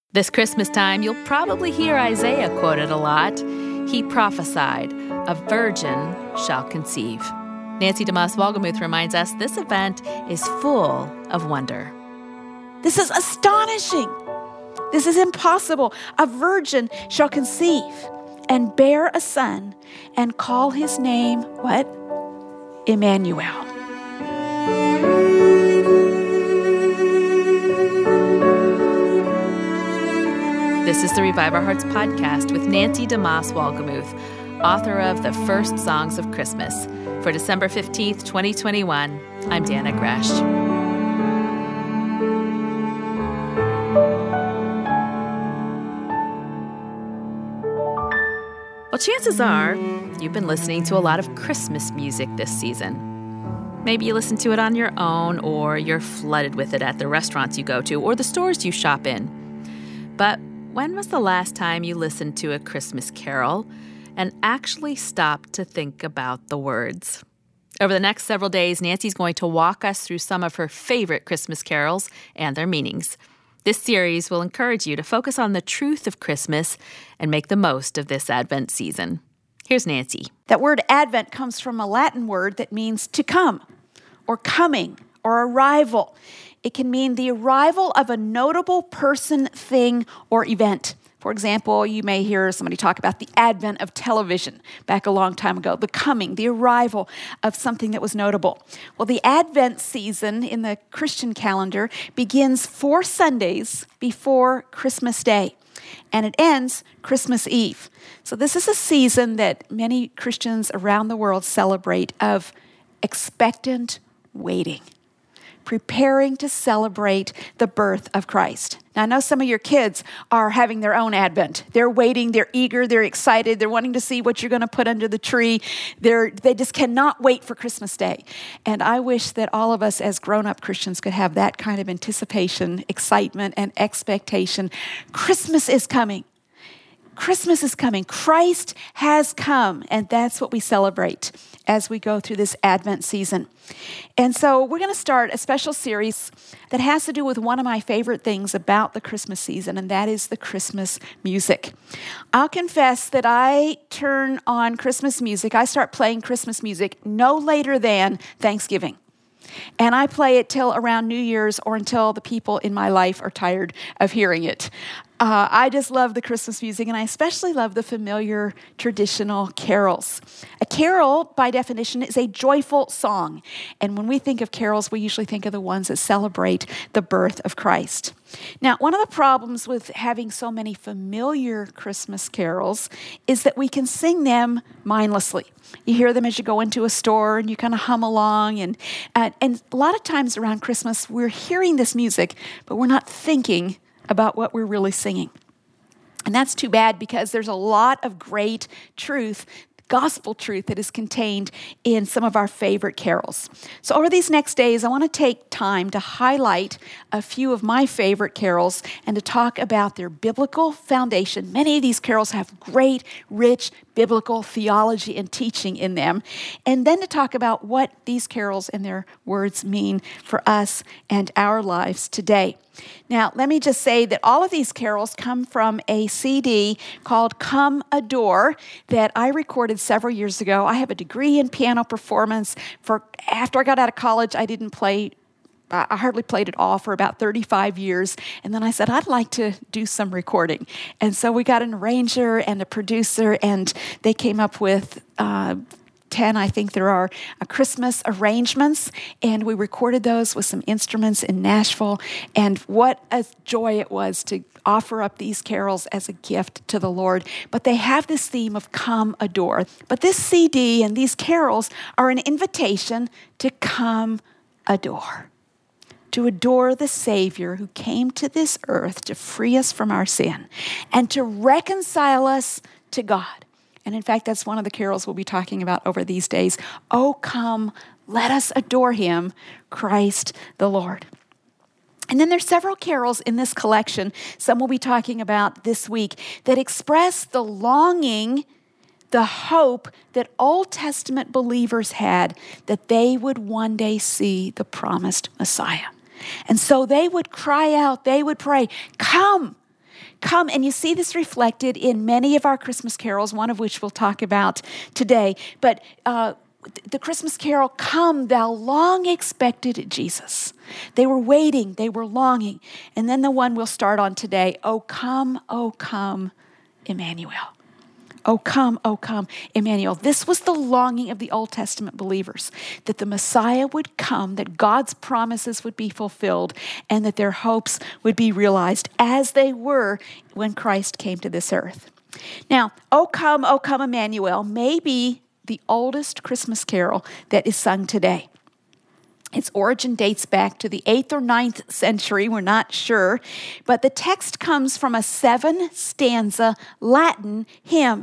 This Christmas time, you'll probably hear Isaiah quoted a lot. He prophesied, "A virgin shall conceive." Nancy DeMoss-Wolgemuth reminds us this event is full of wonder. This is astonishing. This is impossible. A virgin shall conceive and bear a son and call his name, what? Emmanuel. This is the Revive Our Hearts podcast with Nancy DeMoss-Wolgemuth, author of The First Songs of Christmas. For December 15th, 2021, I'm Dana Gresh. Well, chances are you've been listening to a lot of Christmas music this season. Maybe you listen to it on your own, or you're flooded with it at the restaurants you go to or the stores you shop in. But when was the last time you listened to a Christmas carol and actually stopped to think about the words? Over the next several days, Nancy's going to walk us through some of her favorite Christmas carols and their meanings. This series will encourage you to focus on the truth of Christmas and make the most of this Advent season. Here's Nancy. That word Advent comes from a Latin word that means to come, or coming, or arrival. It can mean the arrival of a notable person, thing, or event. For example, you may hear somebody talk about the advent of television back a long time ago, the coming, the arrival of something that was notable. Well, the Advent season in the Christian calendar begins 4 Sundays before Christmas Day, and it ends Christmas Eve. So this is a season that many Christians around the world celebrate of expectant waiting, preparing to celebrate the birth of Christ. Now, I know some of your kids are having their own Advent. They're waiting, they're eager, they're excited, they're wanting to see what you're going to put under the tree. They just cannot wait for Christmas Day. And I wish that all of us as grown-up Christians could have that kind of anticipation, excitement, and expectation. Christmas is coming. Christmas is coming. Christ has come, and that's what we celebrate as we go through this Advent season. And so we're going to start a special series that has to do with one of my favorite things about the Christmas season, and that is the Christmas music. I'll confess that I turn on Christmas music. I start playing Christmas music no later than Thanksgiving. And I play it till around New Year's or until the people in my life are tired of hearing it. I just love the Christmas music, and I especially love the familiar traditional carols. A carol, by definition, is a joyful song. And when we think of carols, we usually think of the ones that celebrate the birth of Christ. Now, one of the problems with having so many familiar Christmas carols is that we can sing them mindlessly. You hear them as you go into a store and you kind of hum along. And a lot of times around Christmas, we're hearing this music, but we're not thinking about what we're really singing. And that's too bad, because there's a lot of great truth, gospel truth, that is contained in some of our favorite carols. So over these next days, I want to take time to highlight a few of my favorite carols and to talk about their biblical foundation. Many of these carols have great, rich biblical theology and teaching in them. And then to talk about what these carols and their words mean for us and our lives today. Now, let me just say that all of these carols come from a CD called Come Adore that I recorded several years ago. I have a degree in piano performance. After I got out of college, I hardly played at all for about 35 years. And then I said, I'd like to do some recording. And so we got an arranger and a producer, and they came up with 10, I think there are, Christmas arrangements, and we recorded those with some instruments in Nashville, and what a joy it was to offer up these carols as a gift to the Lord. But they have this theme of come adore. But this CD and these carols are an invitation to come adore. To adore the Savior who came to this earth to free us from our sin and to reconcile us to God. And in fact, that's one of the carols we'll be talking about over these days. Oh, come, let us adore him, Christ the Lord. And then there's several carols in this collection, some we'll be talking about this week, that express the longing, the hope that Old Testament believers had that they would one day see the promised Messiah. And so they would cry out, they would pray, come, Come, and you see this reflected in many of our Christmas carols, one of which we'll talk about today. But the Christmas carol, Come, Thou Long-Expected Jesus. They were waiting, they were longing. And then the one we'll start on today, O come, Emmanuel. O come, Emmanuel. This was the longing of the Old Testament believers, that the Messiah would come, that God's promises would be fulfilled, and that their hopes would be realized as they were when Christ came to this earth. Now, O come, Emmanuel may be the oldest Christmas carol that is sung today. Its origin dates back to the 8th or 9th century, we're not sure, but the text comes from a 7-stanza Latin hymn.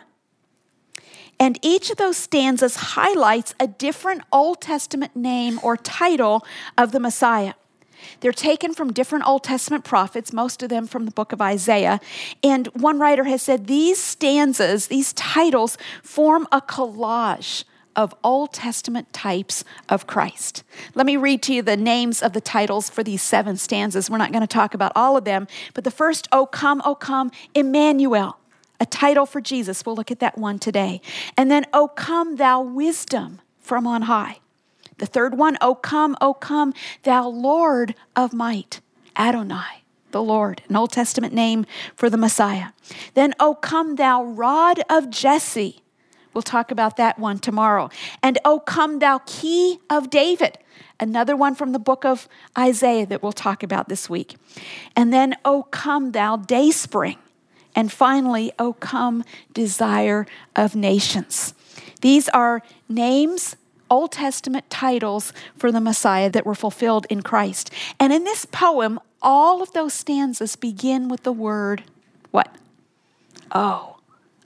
And each of those stanzas highlights a different Old Testament name or title of the Messiah. They're taken from different Old Testament prophets, most of them from the book of Isaiah. And one writer has said these stanzas, these titles, form a collage of Old Testament types of Christ. Let me read to you the names of the titles for these 7 stanzas. We're not going to talk about all of them, but the first, O come, Emmanuel, a title for Jesus. We'll look at that one today. And then, O come, Thou Wisdom from on high. The third one, O come, Thou Lord of Might, Adonai, the Lord, an Old Testament name for the Messiah. Then, O come, Thou Rod of Jesse. We'll talk about that one tomorrow. And O come, Thou Key of David, another one from the book of Isaiah that we'll talk about this week. And then, O come, Thou Dayspring. And finally, O come, Desire of Nations. These are names, Old Testament titles for the Messiah that were fulfilled in Christ. And in this poem, all of those stanzas begin with the word, what? O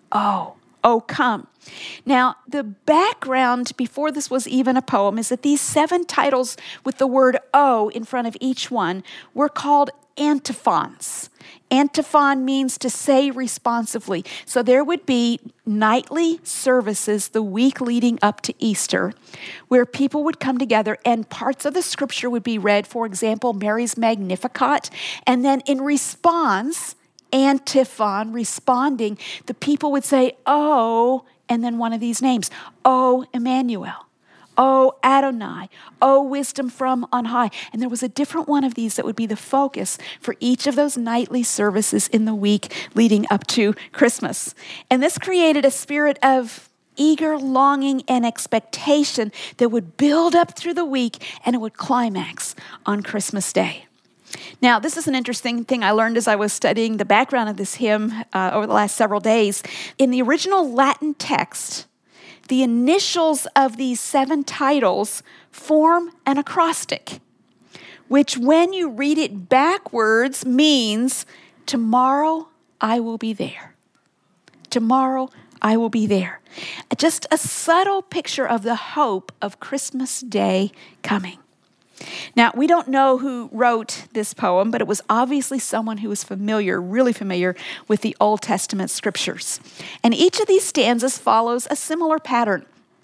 come. Now, the background before this was even a poem is that these 7 titles with the word O in front of each one were called antiphons. Antiphon means to say responsively. So there would be nightly services the week leading up to Easter where people would come together and parts of the scripture would be read, for example, Mary's Magnificat, and then in response, antiphon, responding, the people would say, "Oh," and then one of these names, "O Emmanuel, O Adonai, O Wisdom from on high." And there was a different one of these that would be the focus for each of those nightly services in the week leading up to Christmas. And this created a spirit of eager longing and expectation that would build up through the week and it would climax on Christmas Day. Now, this is an interesting thing I learned as I was studying the background of this hymn over the last several days. In the original Latin text, the initials of these 7 titles form an acrostic, which when you read it backwards means, tomorrow I will be there. Tomorrow I will be there. Just a subtle picture of the hope of Christmas Day coming. Now, we don't know who wrote this poem, but it was obviously someone who was familiar, really familiar with the Old Testament scriptures. And each of these stanzas follows a similar pattern.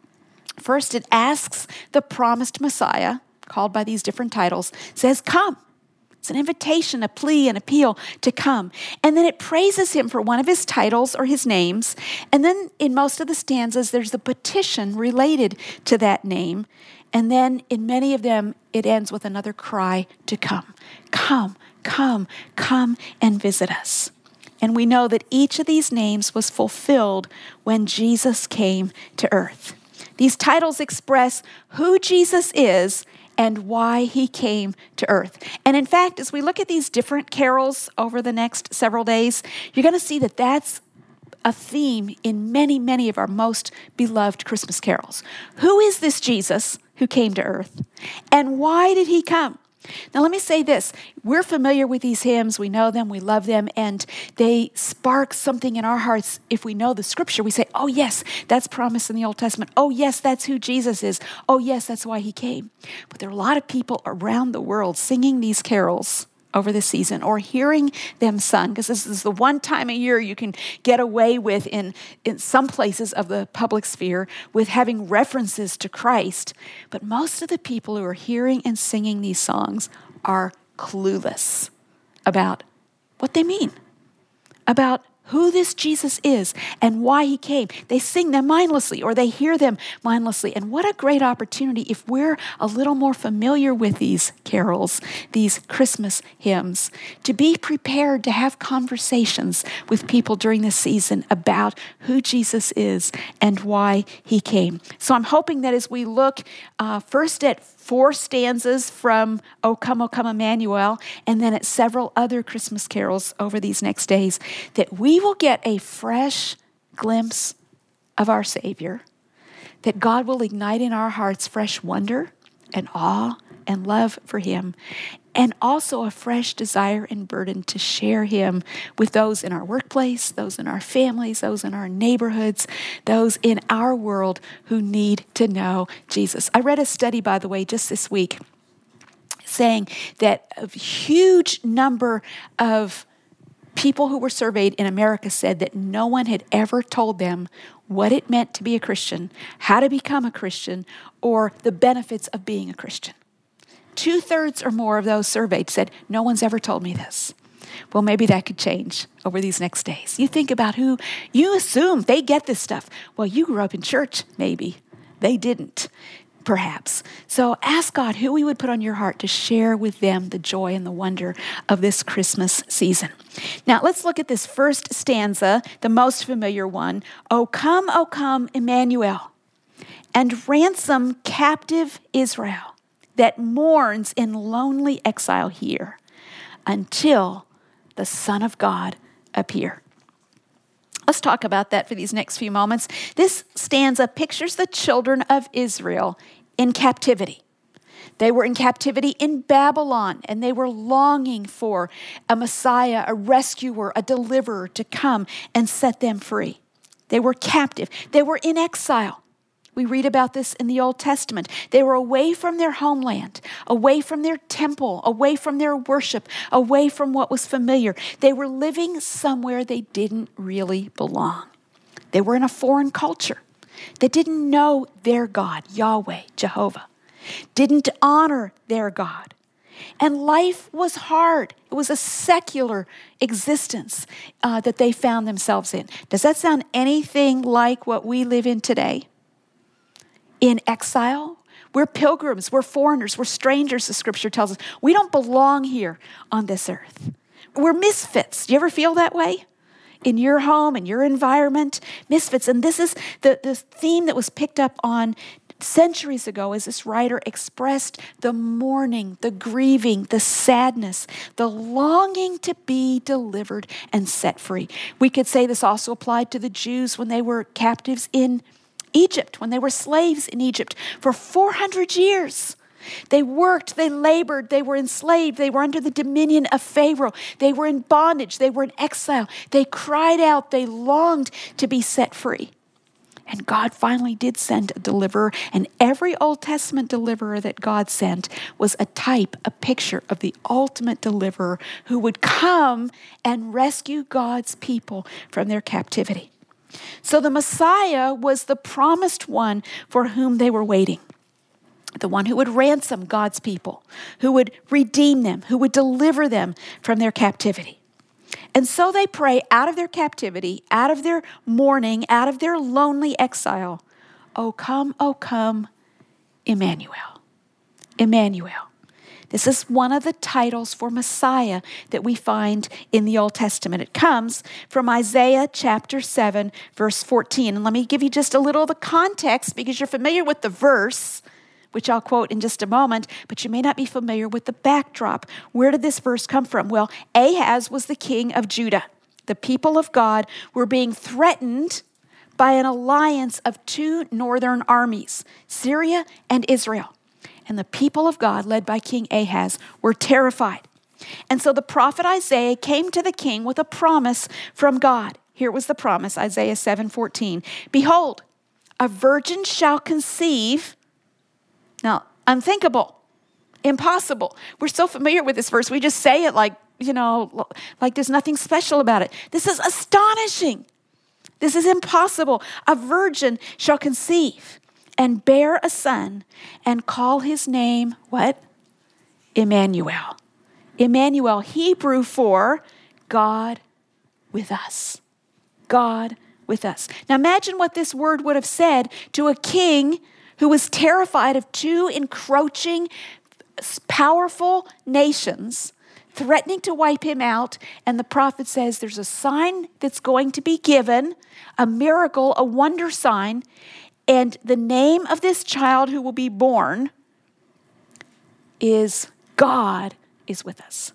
First, it asks the promised Messiah, called by these different titles, says, "Come." It's an invitation, a plea, an appeal to come. And then it praises him for one of his titles or his names. And then in most of the stanzas, there's a petition related to that name. And then in many of them, it ends with another cry to come. Come, come, come and visit us. And we know that each of these names was fulfilled when Jesus came to earth. These titles express who Jesus is and why he came to earth. And in fact, as we look at these different carols over the next several days, you're going to see that that's a theme in many, many of our most beloved Christmas carols. Who is this Jesus who came to earth? And why did he come? Now, let me say this. We're familiar with these hymns. We know them. We love them. And they spark something in our hearts. If we know the scripture, we say, oh, yes, that's promised in the Old Testament. Oh, yes, that's who Jesus is. Oh, yes, that's why he came. But there are a lot of people around the world singing these carols over the season or hearing them sung, because this is the one time a year you can get away with in some places of the public sphere with having references to Christ. But most of the people who are hearing and singing these songs are clueless about what they mean. about who this Jesus is and why he came. They sing them mindlessly or they hear them mindlessly. And what a great opportunity if we're a little more familiar with these carols, these Christmas hymns, to be prepared to have conversations with people during this season about who Jesus is and why he came. So I'm hoping that as we look first at 4 stanzas from O Come, Emmanuel, and then at several other Christmas carols over these next days, that we will get a fresh glimpse of our Savior, that God will ignite in our hearts fresh wonder and awe and love for him, and also a fresh desire and burden to share him with those in our workplace, those in our families, those in our neighborhoods, those in our world who need to know Jesus. I read a study, by the way, just this week, saying that a huge number of people who were surveyed in America said that no one had ever told them what it meant to be a Christian, how to become a Christian, or the benefits of being a Christian. 2/3 or more of those surveyed said, no one's ever told me this. Well, maybe that could change over these next days. You think about who, you assume they get this stuff. Well, you grew up in church, maybe. They didn't, perhaps. So ask God who he would put on your heart to share with them the joy and the wonder of this Christmas season. Now, let's look at this first stanza, the most familiar one. O come, Emmanuel, and ransom captive Israel that mourns in lonely exile here until the Son of God appear. Let's talk about that for these next few moments. This stanza pictures the children of Israel in captivity. They were in captivity in Babylon, and they were longing for a Messiah, a rescuer, a deliverer to come and set them free. They were captive. They were in exile. We read about this in the Old Testament. They were away from their homeland, away from their temple, away from their worship, away from what was familiar. They were living somewhere they didn't really belong. They were in a foreign culture. They didn't know their God, Yahweh, Jehovah, didn't honor their God. And life was hard. It was a secular existence that they found themselves in. Does that sound anything like what we live in today? In exile, we're pilgrims, we're foreigners, we're strangers, the scripture tells us. We don't belong here on this earth. We're misfits. Do you ever feel that way? In your home, in your environment, misfits. And this is the theme that was picked up on centuries ago as this writer expressed the mourning, the grieving, the sadness, the longing to be delivered and set free. We could say this also applied to the Jews when they were captives in Egypt, when they were slaves in Egypt for 400 years. They worked, they labored, they were enslaved, they were under the dominion of Pharaoh. They were in bondage, they were in exile. They cried out, they longed to be set free. And God finally did send a deliverer, and every Old Testament deliverer that God sent was a type, a picture of the ultimate deliverer who would come and rescue God's people from their captivity. So the Messiah was the promised one for whom they were waiting. The one who would ransom God's people, who would redeem them, who would deliver them from their captivity. And so they pray out of their captivity, out of their mourning, out of their lonely exile. O come, Emmanuel. Emmanuel. This is one of the titles for Messiah that we find in the Old Testament. It comes from Isaiah chapter 7, verse 14. And let me give you just a little of the context because you're familiar with the verse, which I'll quote in just a moment, but you may not be familiar with the backdrop. Where did this verse come from? Well, Ahaz was the king of Judah. The people of God were being threatened by an alliance of 2 northern armies, Syria and Israel. And the people of God, led by King Ahaz, were terrified. And so the prophet Isaiah came to the king with a promise from God. Here was the promise, Isaiah 7:14. Behold, a virgin shall conceive. Now, unthinkable, impossible. We're so familiar with this verse. We just say it like there's nothing special about it. This is astonishing. This is impossible. A virgin shall conceive and bear a son, and call his name, what? Emmanuel. Emmanuel, Hebrew for God with us. God with us. Now imagine what this word would have said to a king who was terrified of two encroaching, powerful nations threatening to wipe him out. And the prophet says there's a sign that's going to be given, a miracle, a wonder sign. And the name of this child who will be born is God is with us.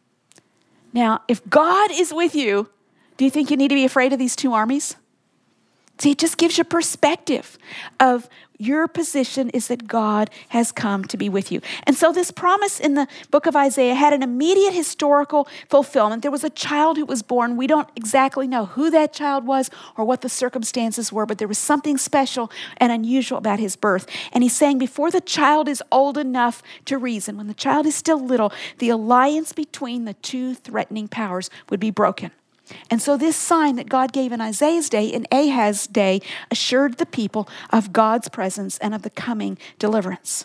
Now, if God is with you, do you think you need to be afraid of these two armies? See, it just gives you perspective of your position is that God has come to be with you. And so this promise in the book of Isaiah had an immediate historical fulfillment. There was a child who was born. We don't exactly know who that child was or what the circumstances were, but there was something special and unusual about his birth. And he's saying before the child is old enough to reason, when the child is still little, the alliance between the two threatening powers would be broken. And so this sign that God gave in Isaiah's day, in Ahaz's day, assured the people of God's presence and of the coming deliverance.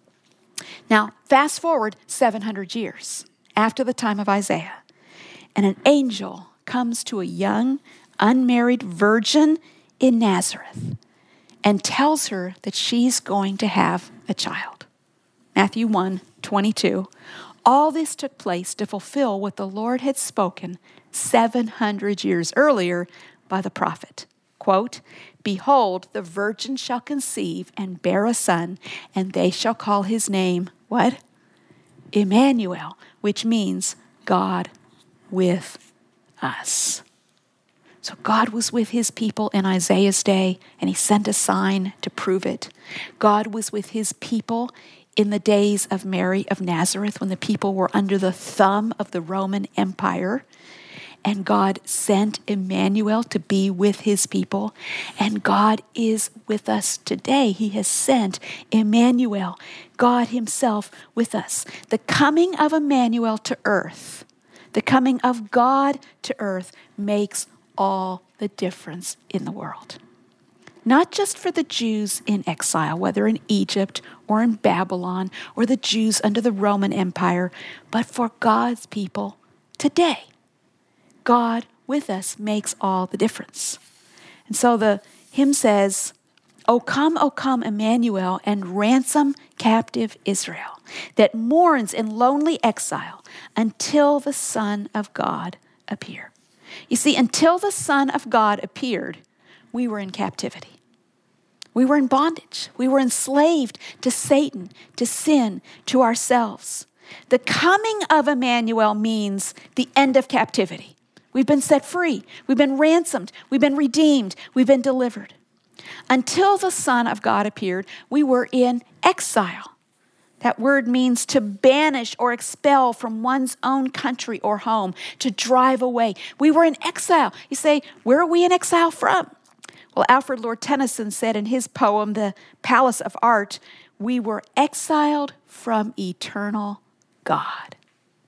Now, fast forward 700 years after the time of Isaiah, and an angel comes to a young, unmarried virgin in Nazareth and tells her that she's going to have a child. Matthew 1:22. All this took place to fulfill what the Lord had spoken 700 years earlier by the prophet. Quote, "Behold, the virgin shall conceive and bear a son, and they shall call his name," what? Emmanuel, which means God with us. So God was with his people in Isaiah's day, and he sent a sign to prove it. God was with his people in the days of Mary of Nazareth, when the people were under the thumb of the Roman Empire. And God sent Emmanuel to be with his people. And God is with us today. He has sent Emmanuel, God himself with us. The coming of Emmanuel to earth, the coming of God to earth, makes all the difference in the world. Not just for the Jews in exile, whether in Egypt or in Babylon, or the Jews under the Roman Empire, but for God's people today. God with us makes all the difference. And so the hymn says, O come, Emmanuel, and ransom captive Israel, that mourns in lonely exile until the Son of God appear." You see, until the Son of God appeared, we were in captivity. We were in bondage. We were enslaved to Satan, to sin, to ourselves. The coming of Emmanuel means the end of captivity. We've been set free. We've been ransomed. We've been redeemed. We've been delivered. Until the Son of God appeared, we were in exile. That word means to banish or expel from one's own country or home, to drive away. We were in exile. You say, where are we in exile from? Well, Alfred Lord Tennyson said in his poem, The Palace of Art, we were exiled from eternal God.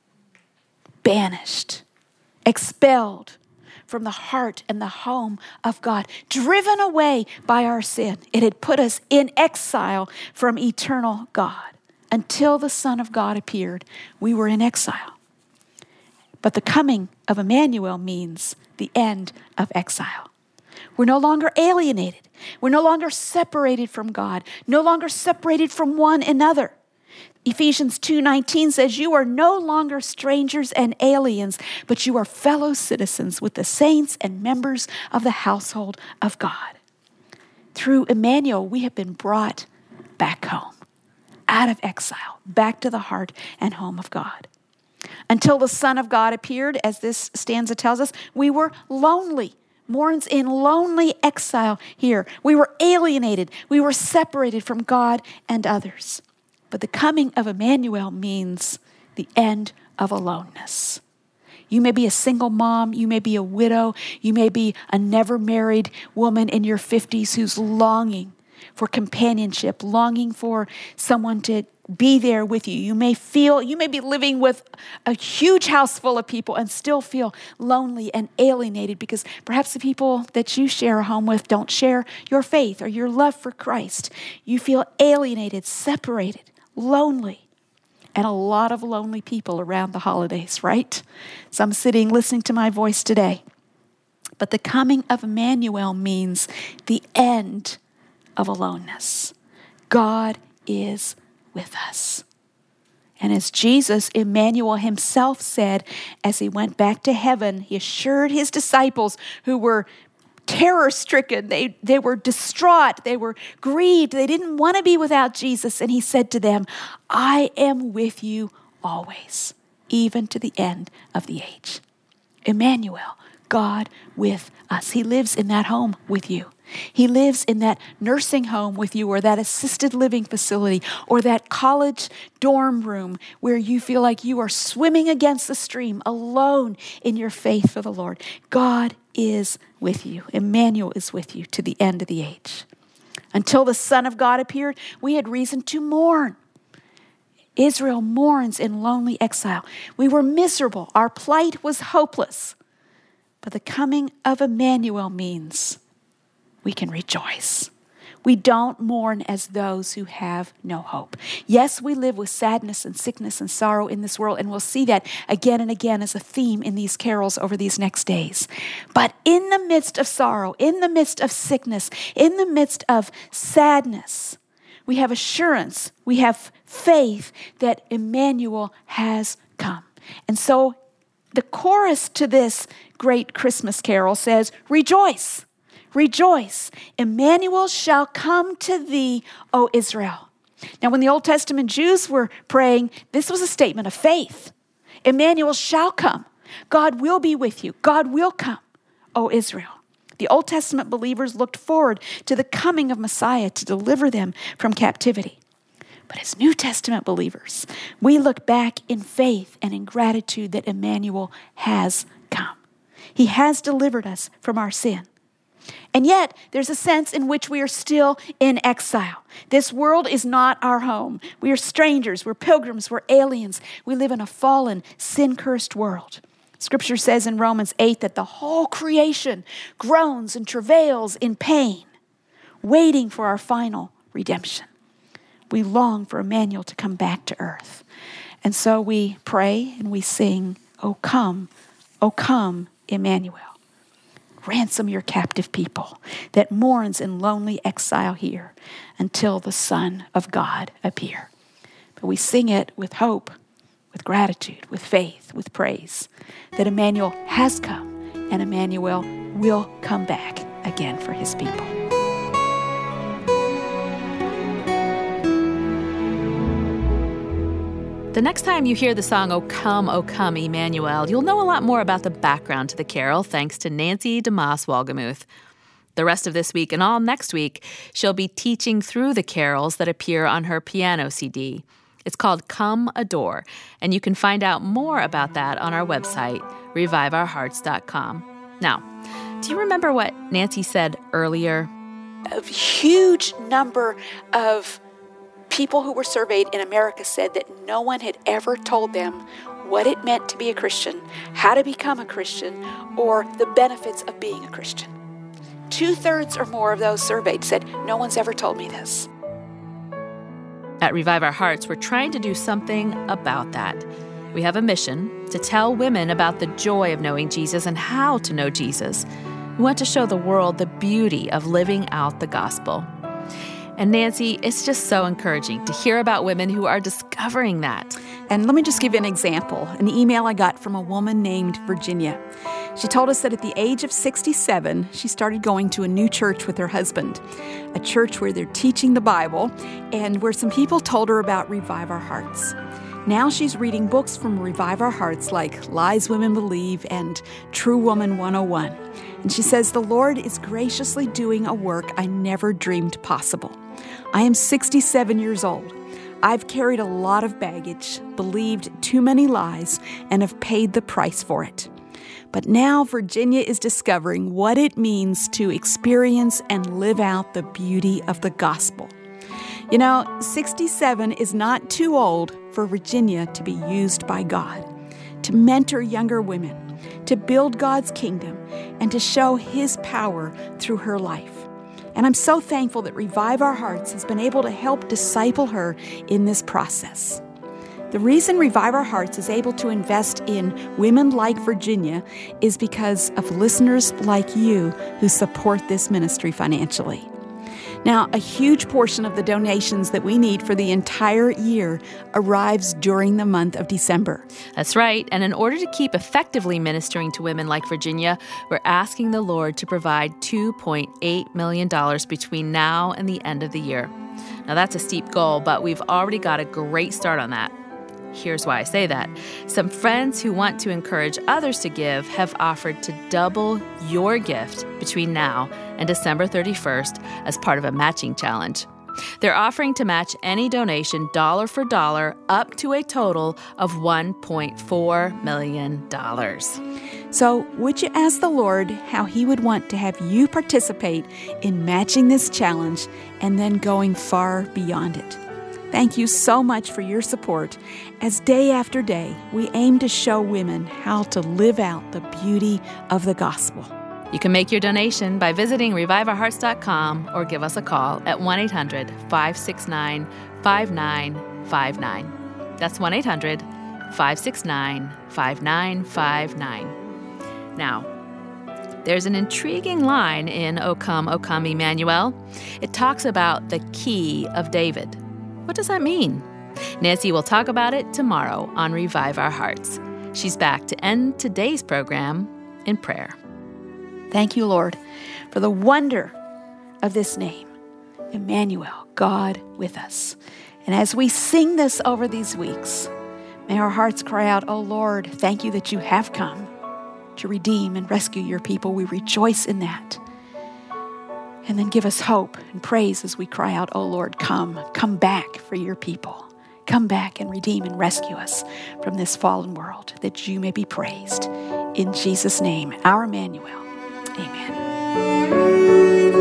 Banished, expelled from the heart and the home of God, driven away by our sin. It had put us in exile from eternal God. Until the Son of God appeared, we were in exile. But the coming of Emmanuel means the end of exile. We're no longer alienated. We're no longer separated from God, no longer separated from one another. Ephesians 2:19 says, you are no longer strangers and aliens, but you are fellow citizens with the saints and members of the household of God. Through Emmanuel, we have been brought back home, out of exile, back to the heart and home of God. Until the Son of God appeared, as this stanza tells us, we were lonely. Mourns in lonely exile here. We were alienated. We were separated from God and others. But the coming of Emmanuel means the end of aloneness. You may be a single mom. You may be a widow. You may be a never married woman in your 50s who's longing for companionship, longing for someone to be there with you. You may be living with a huge house full of people and still feel lonely and alienated because perhaps the people that you share a home with don't share your faith or your love for Christ. You feel alienated, separated, lonely, and a lot of lonely people around the holidays, right? Some sitting listening to my voice today. But the coming of Emmanuel means the end of aloneness. God is with us. And as Jesus, Emmanuel himself said, as he went back to heaven, he assured his disciples who were terror-stricken. They were distraught. They were grieved. They didn't want to be without Jesus. And he said to them, I am with you always, even to the end of the age. Emmanuel, God with us. He lives in that home with you. He lives in that nursing home with you, or that assisted living facility, or that college dorm room where you feel like you are swimming against the stream, alone in your faith for the Lord. God is with you. Emmanuel is with you to the end of the age. Until the Son of God appeared, we had reason to mourn. Israel mourns in lonely exile. We were miserable. Our plight was hopeless. But the coming of Emmanuel means we can rejoice. We don't mourn as those who have no hope. Yes, we live with sadness and sickness and sorrow in this world, and we'll see that again and again as a theme in these carols over these next days. But in the midst of sorrow, in the midst of sickness, in the midst of sadness, we have assurance, we have faith that Emmanuel has come. And so the chorus to this great Christmas carol says, rejoice. Rejoice, Emmanuel shall come to thee, O Israel. Now, when the Old Testament Jews were praying, this was a statement of faith. Emmanuel shall come. God will be with you. God will come, O Israel. The Old Testament believers looked forward to the coming of Messiah to deliver them from captivity. But as New Testament believers, we look back in faith and in gratitude that Emmanuel has come. He has delivered us from our sin. And yet, there's a sense in which we are still in exile. This world is not our home. We are strangers, we're pilgrims, we're aliens. We live in a fallen, sin-cursed world. Scripture says in Romans 8 that the whole creation groans and travails in pain, waiting for our final redemption. We long for Emmanuel to come back to earth. And so we pray and we sing, O come, Emmanuel. Ransom your captive people that mourns in lonely exile here until the Son of God appear. But we sing it with hope, with gratitude, with faith, with praise, that Emmanuel has come and Emmanuel will come back again for his people. The next time you hear the song, O Come, Emmanuel, you'll know a lot more about the background to the carol thanks to Nancy DeMoss Wolgemuth. The rest of this week and all next week, she'll be teaching through the carols that appear on her piano CD. It's called Come Adore, and you can find out more about that on our website, reviveourhearts.com. Now, do you remember what Nancy said earlier? A huge number of people who were surveyed in America said that no one had ever told them what it meant to be a Christian, how to become a Christian, or the benefits of being a Christian. 2/3 or more of those surveyed said, no one's ever told me this. At Revive Our Hearts, we're trying to do something about that. We have a mission to tell women about the joy of knowing Jesus and how to know Jesus. We want to show the world the beauty of living out the gospel. And Nancy, it's just so encouraging to hear about women who are discovering that. And let me just give you an example, an email I got from a woman named Virginia. She told us that at the age of 67, she started going to a new church with her husband, a church where they're teaching the Bible and where some people told her about Revive Our Hearts. Now she's reading books from Revive Our Hearts like Lies Women Believe and True Woman 101. And she says, the Lord is graciously doing a work I never dreamed possible. I am 67 years old. I've carried a lot of baggage, believed too many lies, and have paid the price for it. But now Virginia is discovering what it means to experience and live out the beauty of the gospel. You know, 67 is not too old for Virginia to be used by God, to mentor younger women, to build God's kingdom, and to show His power through her life. And I'm so thankful that Revive Our Hearts has been able to help disciple her in this process. The reason Revive Our Hearts is able to invest in women like Virginia is because of listeners like you who support this ministry financially. Now, a huge portion of the donations that we need for the entire year arrives during the month of December. That's right. And in order to keep effectively ministering to women like Virginia, we're asking the Lord to provide $2.8 million between now and the end of the year. Now, that's a steep goal, but we've already got a great start on that. Here's why I say that. Some friends who want to encourage others to give have offered to double your gift between now and December 31st as part of a matching challenge. They're offering to match any donation dollar for dollar up to a total of $1.4 million. So would you ask the Lord how He would want to have you participate in matching this challenge and then going far beyond it? Thank you so much for your support as day after day we aim to show women how to live out the beauty of the gospel. You can make your donation by visiting reviveourhearts.com or give us a call at 1-800-569-5959. That's 1-800-569-5959. Now, there's an intriguing line in O Come, O Come, Emmanuel. It talks about the key of David. What does that mean? Nancy will talk about it tomorrow on Revive Our Hearts. She's back to end today's program in prayer. Thank you, Lord, for the wonder of this name, Emmanuel, God with us. And as we sing this over these weeks, may our hearts cry out, "Oh Lord, thank you that you have come to redeem and rescue your people." We rejoice in that. And then give us hope and praise as we cry out, "Oh Lord, come back for your people. Come back and redeem and rescue us from this fallen world, that you may be praised." In Jesus' name, our Emmanuel. Amen.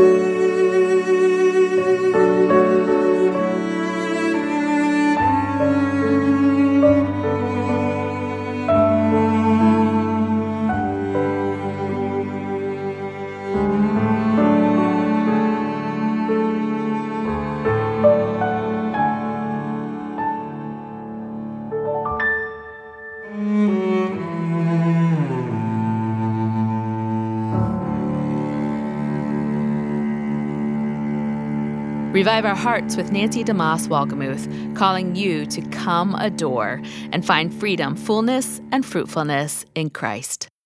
Revive Our Hearts with Nancy DeMoss Wolgemuth, calling you to come adore and find freedom, fullness, and fruitfulness in Christ.